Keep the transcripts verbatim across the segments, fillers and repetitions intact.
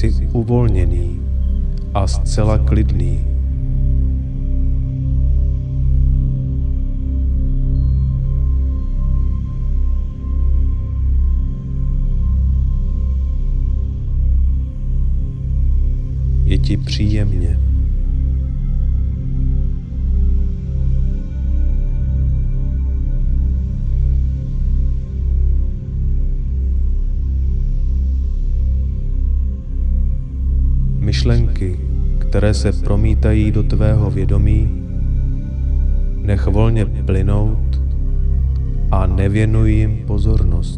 Jsi uvolněný a zcela klidný. Je ti příjemně. Myšlenky, které se promítají do tvého vědomí, nech volně plynout a nevěnuj jim pozornost.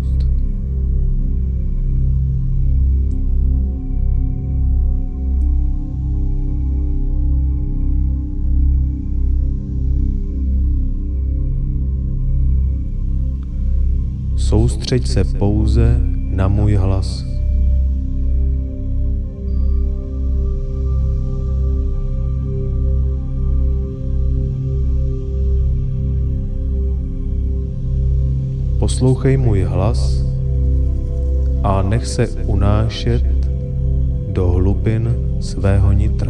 Soustřeď se pouze na můj hlas. Poslouchej můj hlas a nech se unášet do hlubin svého nitra.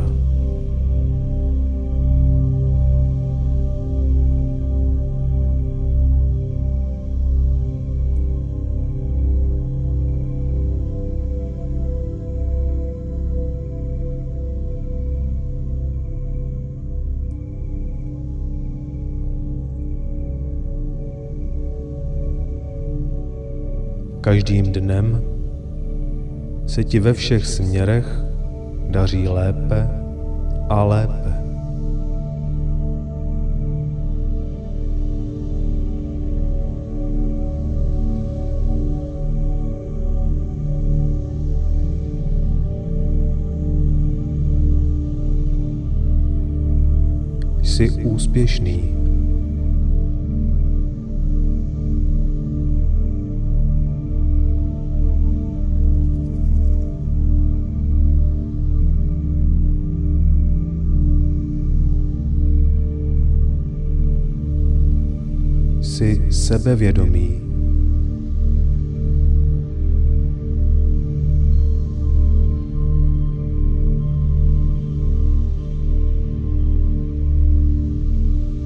Každým dnem se ti ve všech směrech daří lépe a lépe. Jsi úspěšný. Jsi sebevědomý.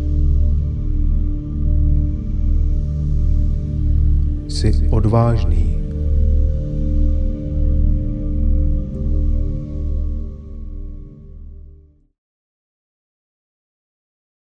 Jsi odvážný.